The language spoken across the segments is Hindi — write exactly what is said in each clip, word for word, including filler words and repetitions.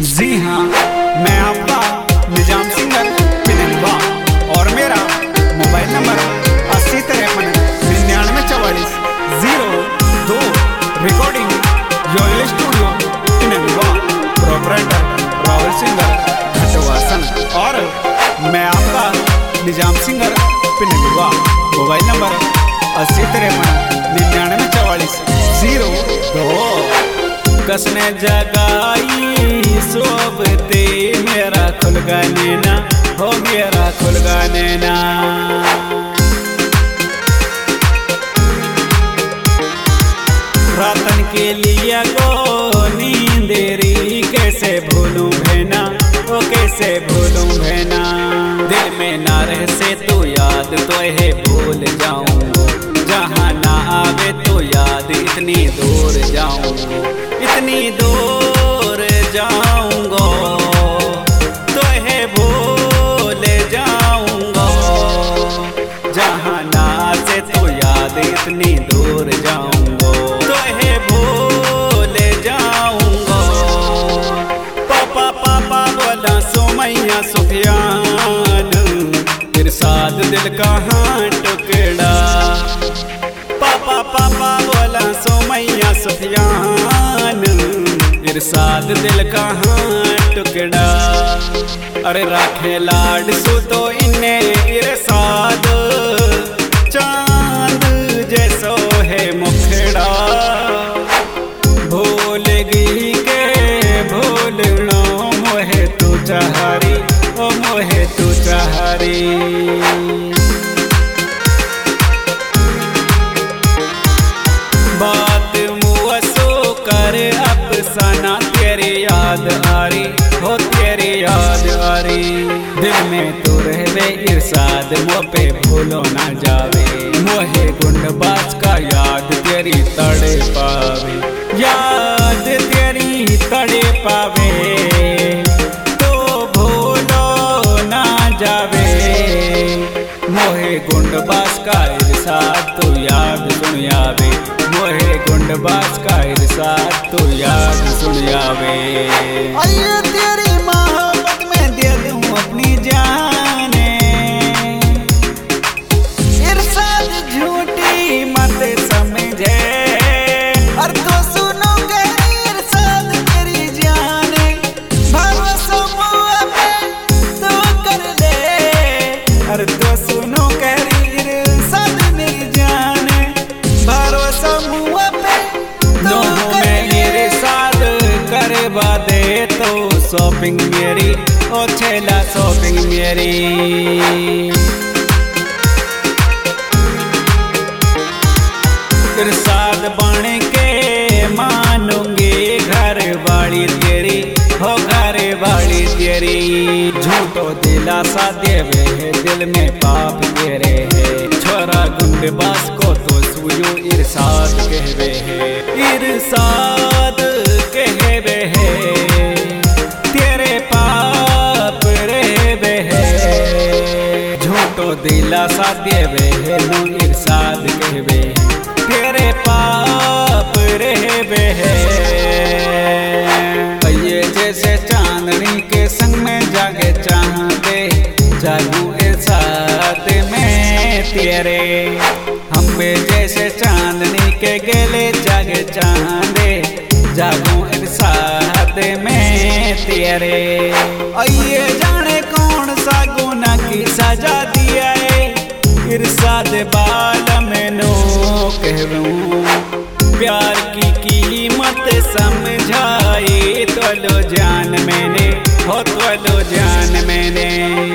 जी हाँ, मैं आपका निजाम सिंगर पिनवा और मेरा मोबाइल नंबर अस्सी तिरपन निन्यानवे चवालीस जीरो दो। रिकॉर्डिंग योयल studio Pinwa, proprietor Rahul singer Ghatwasan. और मैं आपका Nizam singer Pinwa, mobile number अस्सी तिरपन निन्यानवे चवालीस जीरो दो। कसने जगाई सोबते मेरा खुल गाने ना हो, मेरा खुल गाने ना। रातन के लिए को नींदेरी कैसे भूलूं भेना, ओ कैसे भूलूं भेना। दिल में ना रह से तू याद तो है भूल जाऊं, जहाँ ना आवे तो याद इतनी दूर जाऊं, इतनी दूर जाऊंगा तो है भूल जाऊंगा। जहाँ ना से तो याद इतनी दूर जाऊंगा तो है भूल जाऊंगा। पापा पापा बोला सोमैया सुफियान, इरशाद दिल कहाँ टुकड़ा। पापा पापा बोला सोमैया सुफियान, इरशाद दिल कहाँ टुकड़ा। अरे राखे लाड सो तो इन्हें इरशाद, चांद जैसो है मुखड़ा। भूलगी के भूलनो मोहे तू चाहरी, ओ मोहे तू चाहरी। बात मुआसो कर अफसाना, तेरी याद आ रही हो, तेरी याद आ रही। दिल में तू रहवे इरशाद, मुँह पे भूलो ना जावे। मोहे गुंडबाज का याद तेरी तड़े पावे, याद तेरी तड़े पावे तो भूलो ना जावे। मोहे गुंडबाज का इरशाद तू याद सुन आवे, मोहे गुंडबाज का इरशाद तू याद सुन आवे। अये तेरी मोहब्बत में दे दूं अपनी जाने, इरशाद झूठी मत समझे। और तो सुनो के इरशाद तेरी जाने, भरोसा मुआ पे तू कर ले। और तो सुनो के इरशाद मेरी जाने, भरोसा मुआ पे नो में इरशाद करवा दे तो शॉपिंग मेरी, ओ छेला शॉपिंग मेरी। इरशाद बन के मानूंगी घर वाली तेरी, हो घर वाली तेरी। झूठो दिलासा देवे है दिल में पाप तेरे है, छोरा गुंडबाज को तो सुयो इरशाद कहवे है, इरशाद कहवे है। तेरे पाप रहवे है, झूठो दिलासा देवे है नो इरशाद कहवे है, तेरे पाप रहवे है। ये जैसे चांदनी के संग में जागे चाहते, जागू इरशाद में तेरे। हम बे जैसे चांदनी के गले जागे चांदे, जागू इरशाद में तेरे। ये जाने कौन सा गुनाह की सजा दिया है, इरशाद बाल में नो कहूँ। प्यार की कीमत समझाई तो लो जान मैंने, हो तो लो जान मैंने।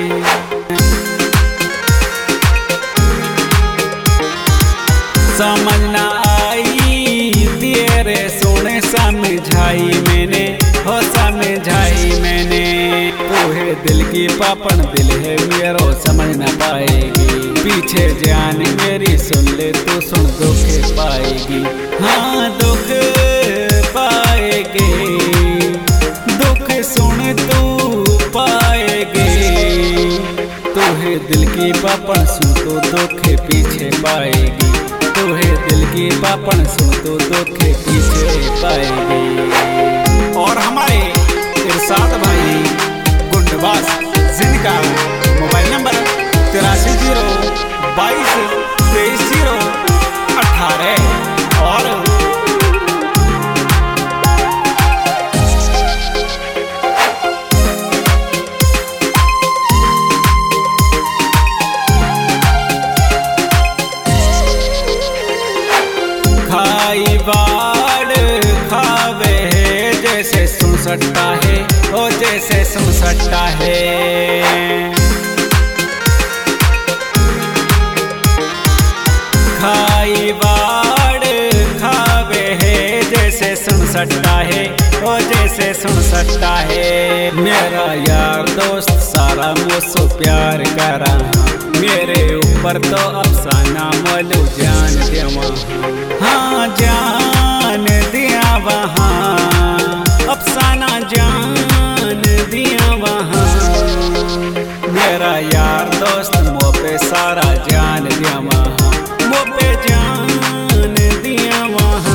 समझ ना आई तेरे सोने समझाई मैंने, हो समझाई मैंने। तूहे दिल की पापन दिल है मेरो समझ ना पाएगी, पीछे जान मेरी सुन ले तू सुन दुख पाएगी। हाँ दुख पाएगी, दुख सुन तू पाएगी। तूहे दिल की पापन सुन तो दुख पीछे पाएगी, तूहे दिल की पापन सुन तो दुख पीछे पाएगी। और हमारे इरशाद भाई गुंडबाज, जिनका मोबाइल नंबर तिरासी जीरो बाईस तेईस जीरो अठारह और खाई बाड़ खावे है जैसे सुन सकता है, ओ जैसे सुन सकता है। खाई बाड़ खावे है जैसे सुन सकता है, ओ जैसे सुन सकता है। मेरा यार दोस्त सारा मुझसे प्यार करा, मेरे ऊपर तो अफसाना मोलू जान देवा, हाँ जान दिया वहाँ, अफसाना जान दिया वहाँ। मेरा यार दोस्त मो पे सारा जान दिया वहाँ, मो पे जान दिया वहाँ।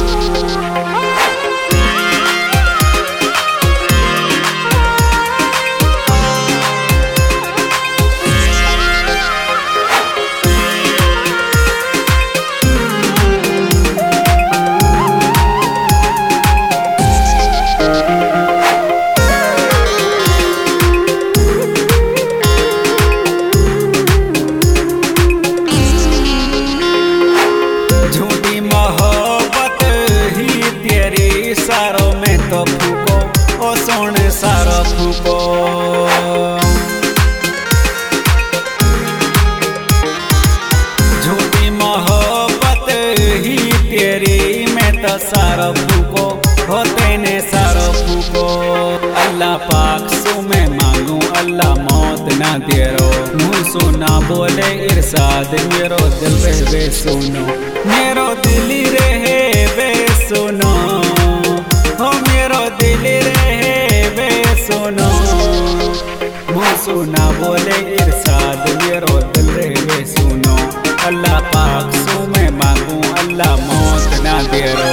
सारों में तो फूको, ओ सोने सारो फूको। झूठी मोहब्बत ही तेरी में तो सारो फूको, हो तेने सारो फूको। अल्लाह पाक सु मैं मांगू अल्लाह मौत ना देरो, मुँह सुना बोले इरशाद मेरो दिल रहे सुनो, मेरो दिल रहे वे सुनो, हो मेरो दिल रहे वे सुनो। मुँह सुना बोले इरशाद मेरो दिल रहे सुनो, अल्लाह पाक सु मैं मांगू अल्लाह मौत ना देरो।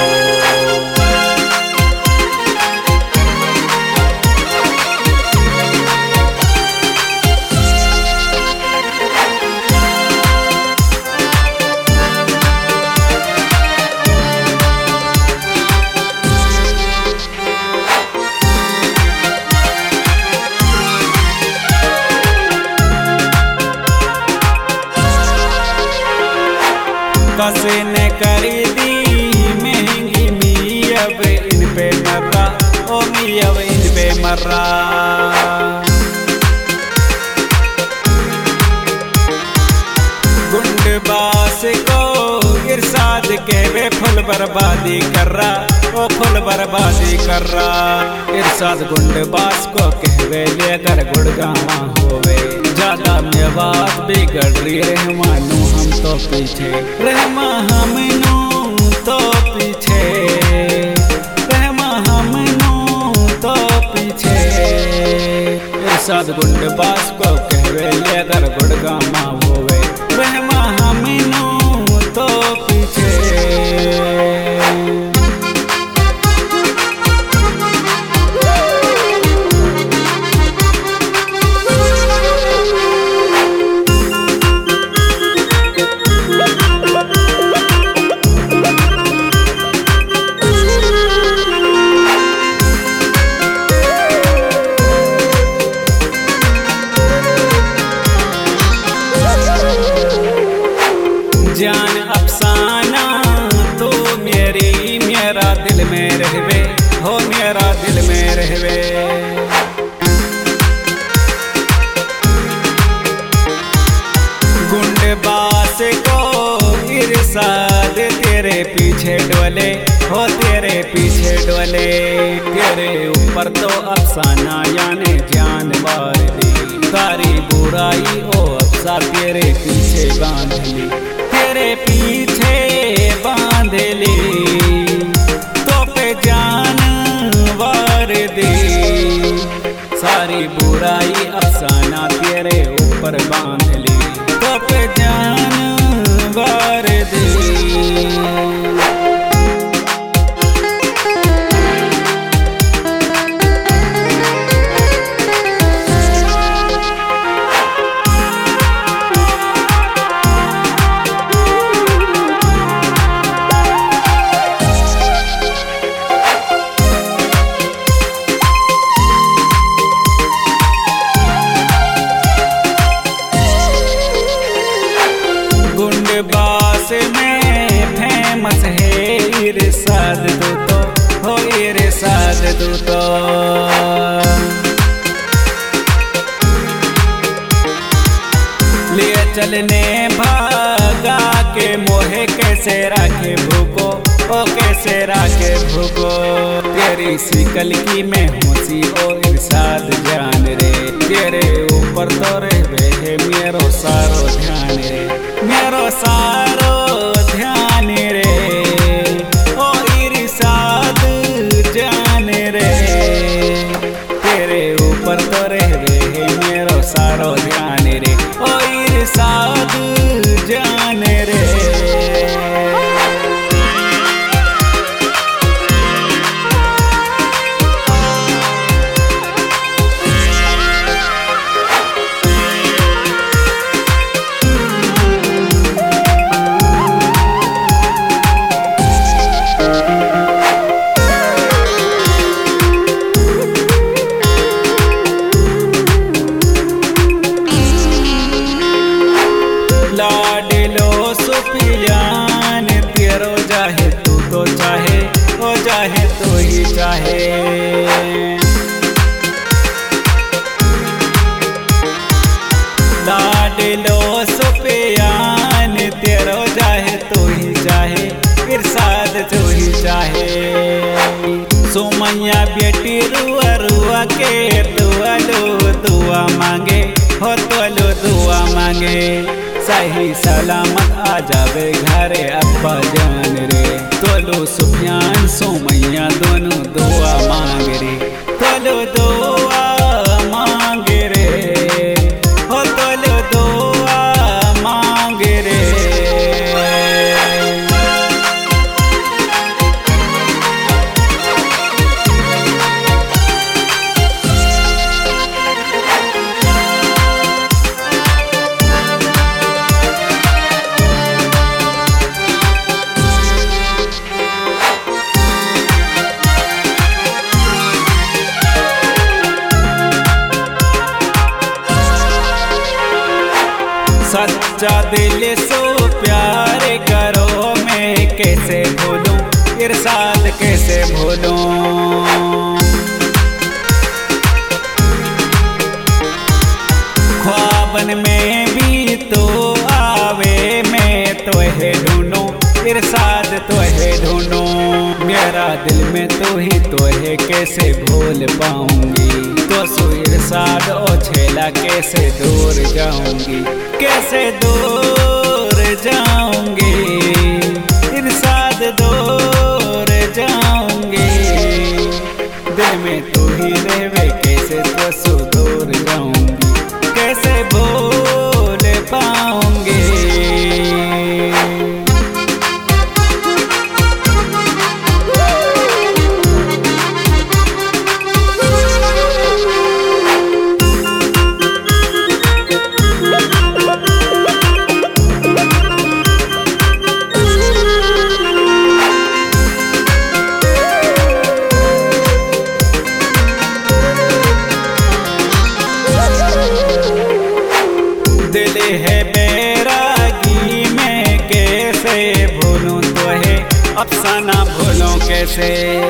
कसे ने करी दी महंगी मी अब इन पे मर्रा, ओ मी अब इन पे मर्रा। गुंडबाज को इरशाद के वे फुल बर्बादी कर रहा, ओ फुल बर्बादी कर रहा। इरशाद गुंडबाज को कहवे लेकर गुड़गावा होवे, ज्यादा में बात बिगड़ रही रहमानू हम तो पीछे, रहमा हमनू तो पीछे, रहमा हमनू तो पीछे। इरशाद गुंडबाज को कहवे लेकर गुड़गामा होवे, रहमा हमनू तो पीछे। जान अफसाना तो मेरी मेरा दिल में रहवे, हो मेरा दिल में रहवे। गुंडबाज को इरशाद तेरे पीछे डोले, हो तेरे पीछे डोले। तेरे ऊपर तो अफसाना यानी जानवर दी, सारी बुराई ओ अफसा तेरे पीछे बांध ली, तेरे पीछे बांध ली। तो पे जानवर दी, सारी बुराई अफसाना तेरे ऊपर बांध ली, तो पे जानवर दी। चलने भागा के मोहे कैसे राखे भूको, ओ कैसे राखे भूको। तेरी शिकल की मैं होशी ओ इरशाद जान रे, तेरे ऊपर तो रहे है मेरो सारो ध्यान रे, मेरो सारो ध्यान रे, ओ इरशाद जान रे। तेरे ऊपर तो रहे है मेरो सारो ध्यान रे, ओ इरशाद जान रे। लाडलो सुफियान तेरो चाहे तू तो चाहे, ओ चाहे तो ही चाहे। लाडलो सुफियान तेरो चाहे तो ही चाहे, इरशाद तो ही चाहे। सुमैया बेटी रुआ रुआ के दुआ लो दुआ मांगे, हो तो लो दुआ मांगे। सही सलामत आ जावे घरे अब्बा जान रे, तोलो सुफियान सुमैया दोनों दुआ मांग रे, तोलो दुआ मांग रे, हो तोलो दुआ मांग रे। सच्चा दिल सो प्यार करो मैं कैसे भूलूं, इरशाद कैसे भूलूं। ख्वाबन में भी तो आवे मैं तो है ढूंढूं, इरशाद तो है ढूंढूं। मेरा दिल में तो ही तो है कैसे भूल पाऊंगी, तो सो इरशाद ओ छेला कैसे दूर जाऊंगी, कैसे दूर जाऊंगी, इरशाद दूर जाऊंगी। दिल में तू ही रहवे कैसे तो सो दूर जाऊंगी, कैसे भूल पाऊंगी। दिल है बैरागी मैं कैसे भूलूं तो है अफसाना भूलूं कैसे।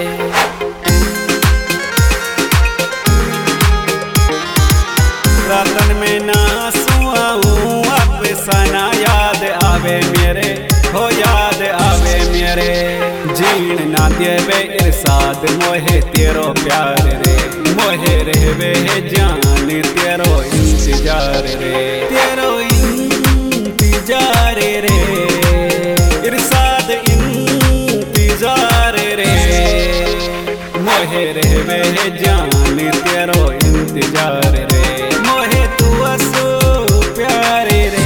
रातन में ना सुआऊं अफसाना याद आवे मेरे, हो याद आवे मेरे। जीण ना देवे इरशाद मोहे तेरो प्यार रे, मोहे रहवे है जान तेरो इंतजार रे, तेरो इंतजार रे, इरशाद इंतजार रे। मोहे रहवे है जान तेरो इंतजार रे, मोहे तू असो प्यार रे।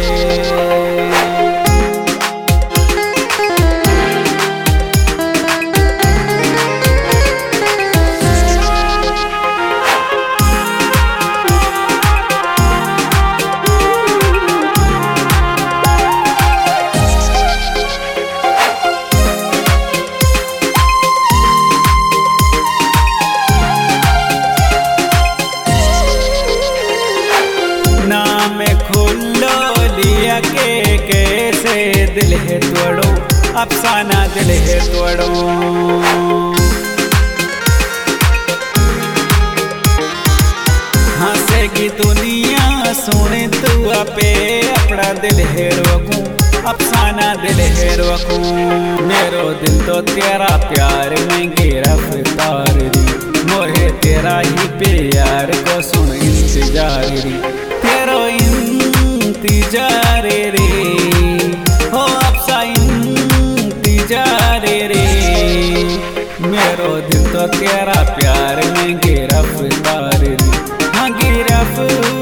के कैसे दिल है तोड़ो, अफसाना दिल है तोड़ो। हंसेगी दुनिया सुने तू पे अपना दिल है रोकूं, अफसाना दिल है रोकूं। मेरो दिल तो तेरा प्यार में गिरफ्तार री, मोहे तेरा ही प्यार को सुन इंतजार री, तेरो इंतजार रे हो अफसा इंतजार रे। मेरो दिल तो तेरा प्यार में गिरफ्तार री, हाँ गिरफ्तार